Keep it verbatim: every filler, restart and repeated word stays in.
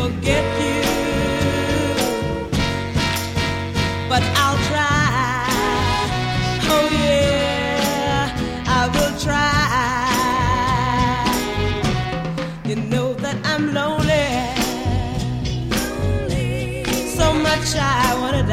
forget you, but I'll try. Oh yeah, I will try. You know that I'm lonely, lonely. So much I wanna